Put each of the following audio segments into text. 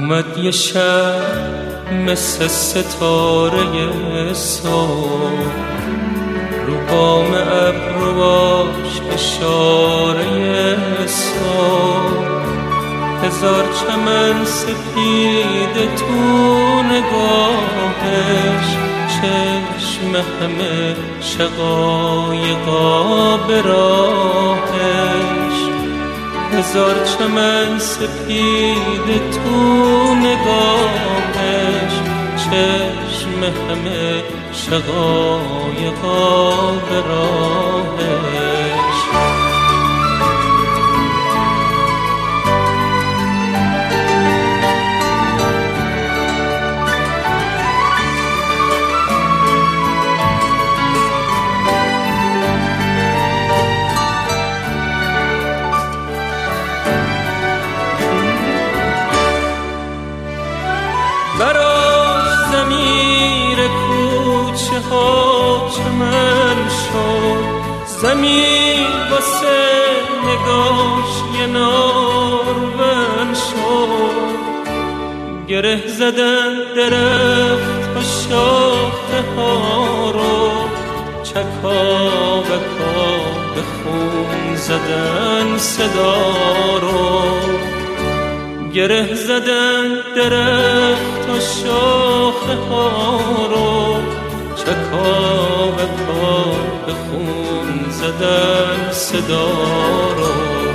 اومد یه شب مثل ستاره صبح، رو بام ابروهاش اشاره صبح، هزار چمن سپید تو نگاهش، چشم همه شقایقا به راهش، هزار چمن سپید تو نگاهش، چشم همه شقایقا به راهش. براش زمین کوچه ها چمن شد، زمین واسه نگاش یه نارون شد، گره زدن درخت و شاخه ها رو، چکا بکا به خون زدن صدا رو، گره زدن درخت و شاخه ها رو، چکا و پا به خون زدن صدا رو.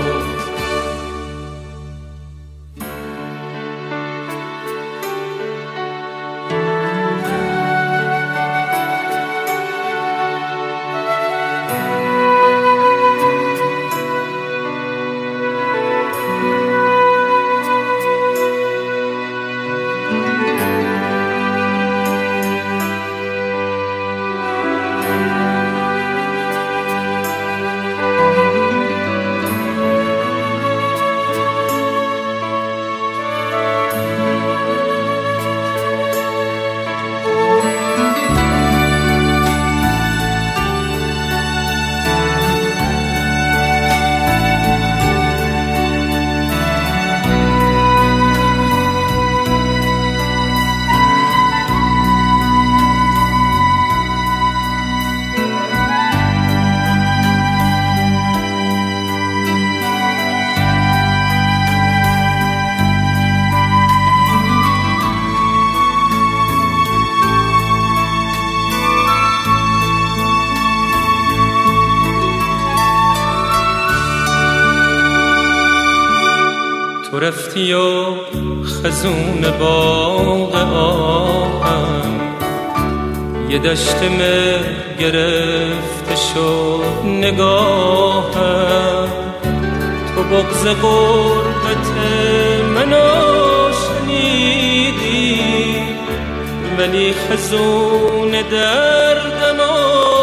تو رفتی و خزون باغ آهم، یه دشت مه گرفته شد نگاهم، تو بغض غربت منو شنیدی، ولی خزون دردمو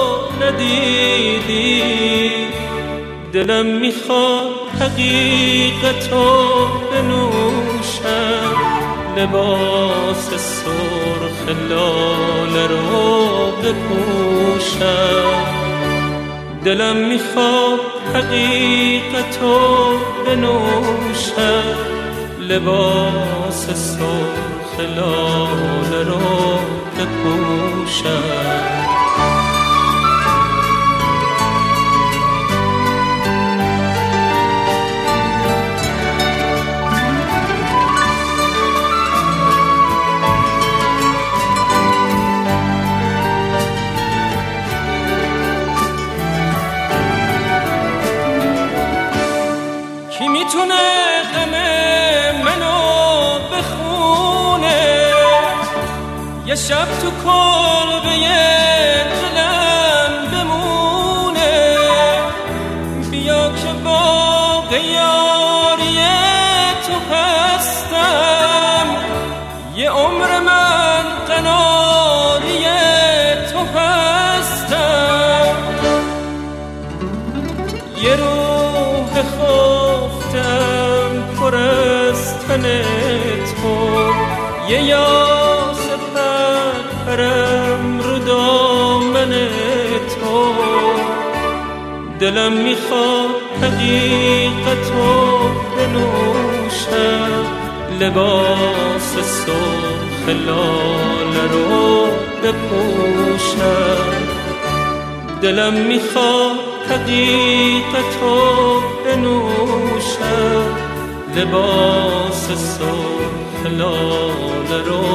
ندیدی، دلم میخواد حقیقتو بنوشم، لباس سرخ لاله رو بپوشم، دلم میخواد حقیقتو بنوشم، لباس سرخ لاله رو بپوشم. کی میتونه غم منو بخونه، یه شب تو کلبه دلم بمونه، بیا که باغ یاری تو هستم، یه عمر من قناری تو هستم، یه روح خفتم پر از تن تو، یه یاس پرم رو دامن تو، دلم میخواد حقیقتو بنوشم، لباس سرخ لاله رو بپوشم. دلم میخواد حقیقتو بنوشم، لباس سرخ لاله رو